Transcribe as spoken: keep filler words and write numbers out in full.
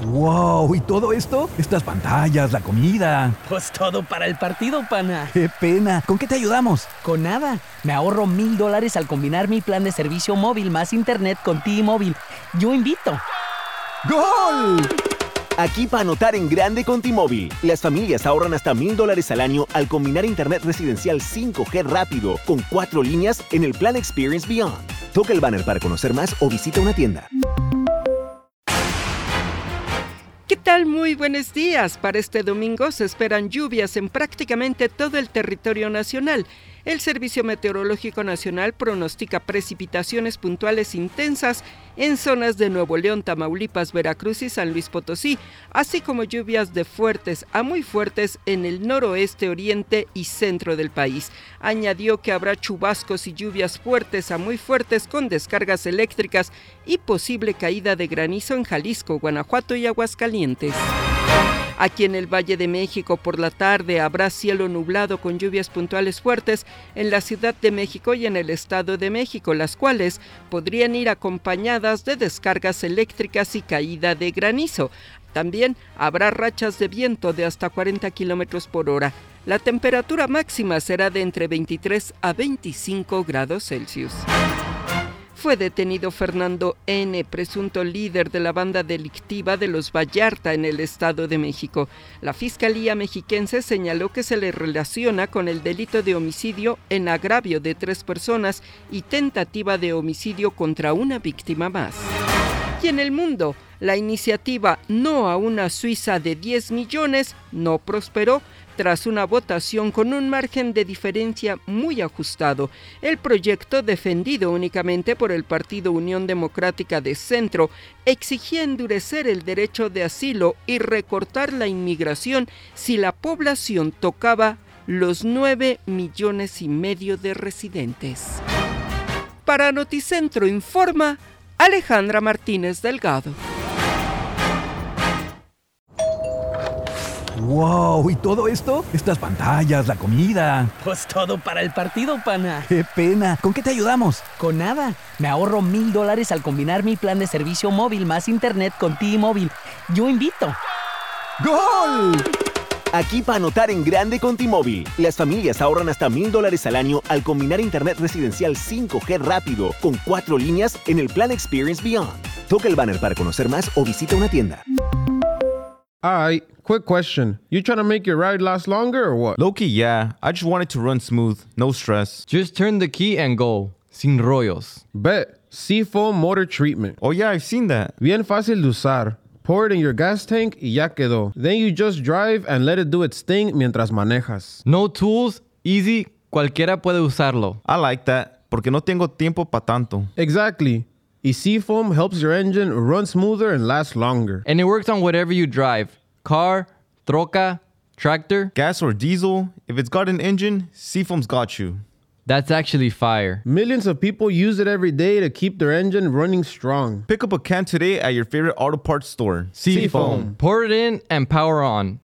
¡Wow! ¿Y todo esto? Estas pantallas, la comida. Pues todo para el partido, pana. ¡Qué pena! ¿Con qué te ayudamos? Con nada. Me ahorro mil dólares al combinar mi plan de servicio móvil más internet con T-Mobile. Yo invito. ¡Gol! Aquí para anotar en grande con T-Mobile. Las familias ahorran hasta mil dólares al año al combinar internet residencial cinco G rápido con cuatro líneas en el plan Experience Beyond. Toca el banner para conocer más o visita una tienda. ¿Qué tal? Muy buenos días. Para este domingo se esperan lluvias en prácticamente todo el territorio nacional. El Servicio Meteorológico Nacional pronostica precipitaciones puntuales intensas en zonas de Nuevo León, Tamaulipas, Veracruz y San Luis Potosí, así como lluvias de fuertes a muy fuertes en el noroeste, oriente y centro del país. Añadió que habrá chubascos y lluvias fuertes a muy fuertes con descargas eléctricas y posible caída de granizo en Jalisco, Guanajuato y Aguascalientes. Aquí en el Valle de México por la tarde habrá cielo nublado con lluvias puntuales fuertes en la Ciudad de México y en el Estado de México, las cuales podrían ir acompañadas de descargas eléctricas y caída de granizo. También habrá rachas de viento de hasta cuarenta kilómetros por hora. La temperatura máxima será de entre veintitrés a veinticinco grados Celsius. Fue detenido Fernando N., presunto líder de la banda delictiva de los Vallarta en el Estado de México. La Fiscalía mexiquense señaló que se le relaciona con el delito de homicidio en agravio de tres personas y tentativa de homicidio contra una víctima más. Y en el mundo, la iniciativa No a una Suiza de diez millones no prosperó tras una votación con un margen de diferencia muy ajustado. El proyecto, defendido únicamente por el Partido Unión Democrática de Centro, exigía endurecer el derecho de asilo y recortar la inmigración si la población tocaba los nueve millones y medio de residentes. Para Noticentro informa Alejandra Martínez Delgado. ¡Wow! ¿Y todo esto? Estas pantallas, la comida. Pues todo para el partido, pana. ¡Qué pena! ¿Con qué te ayudamos? Con nada. Me ahorro mil dólares al combinar mi plan de servicio móvil más internet con T-Mobile. Yo invito. ¡Gol! Aquí para anotar en grande con T-Mobile. Las familias ahorran hasta mil dólares al año al combinar internet residencial cinco G rápido con cuatro líneas en el plan Experience Beyond. Toca el banner para conocer más o visita una tienda. Alright, quick question. You trying to make your ride last longer or what? Low-key, yeah. I just want it to run smooth, no stress. Just turn the key and go. Sin rollos. Bet. Seafoam Motor Treatment. Oh yeah, I've seen that. Bien fácil de usar. Pour it in your gas tank y ya quedó. Then you just drive and let it do its thing mientras manejas. No tools, easy, cualquiera puede usarlo. I like that, porque no tengo tiempo pa' tanto. Exactly. Y Seafoam helps your engine run smoother and last longer. And it works on whatever you drive. Car, troca, tractor. Gas or diesel, if it's got an engine, Seafoam's got you. That's actually fire. Millions of people use it every day to keep their engine running strong. Pick up a can today at your favorite auto parts store. Seafoam. Pour it in and power on.